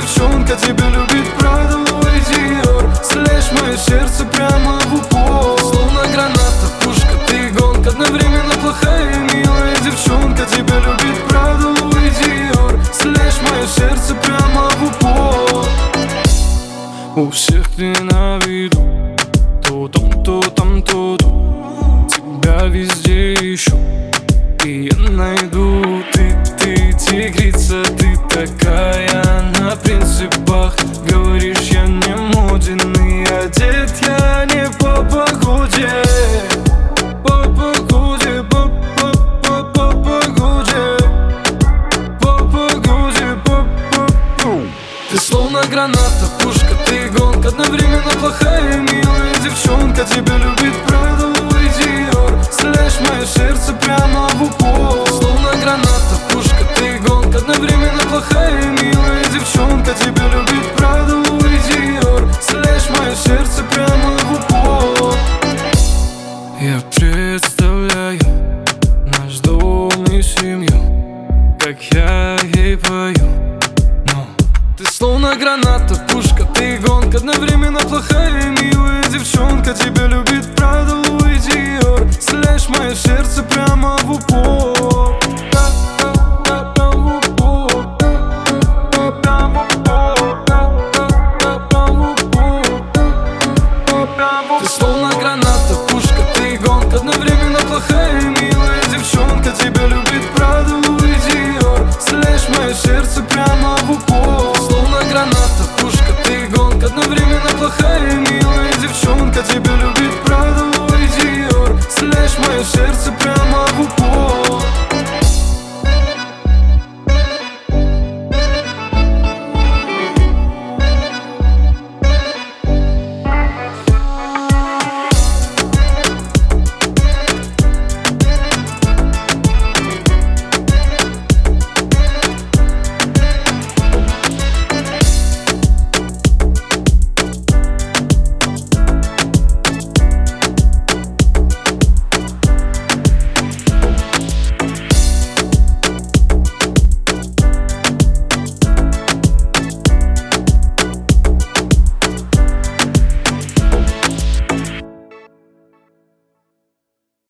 девчонка, тебя любит Прада, Луи Диор. Стреляешь мое сердце прямо в упор. Словно граната, пушка, ты гонка, одновременно плохая и милая девчонка, тебя любит Прада, Луи Диор. Стреляешь мое сердце прямо в упор. У всех ты на виду, то там, то там, то тут. Тебя везде ищу, и я найду. Ты тигрица, ты такая на принципах. Говоришь, я не моден, и одет я не по погоде. По погоде, по погоде. По погоде, Ты словно граната, пушка, ты гонка, одновременно плохая и милая девчонка, тебя любит Прада, Луи Диор. Стреляешь мое сердце прямо в упор. Словно граната, пушка, ты гонка, одновременно плохая и милая девчонка, тебя любит Прада, Луи Диор. Стреляешь мое сердце прямо в упор. Я представляю наш дом и семью, как я ей пою. Ты словно граната, пушка, ты гонка, одновременно плохая и милая девчонка, тебя любит Прада, Луи Диор. Стреляешь мое сердце прямо в упор. Ты словно граната, пушка, ты гонка, одновременно плохая и милая девчонка, тебя любит Прада, Луи Диор. Стреляешь мое сердце прямо в упор. Граната, пушка, ты гонка, одновременно плохая и милая девчонка, тебя любит Прада, Луи Диор. Стреляешь мое сердце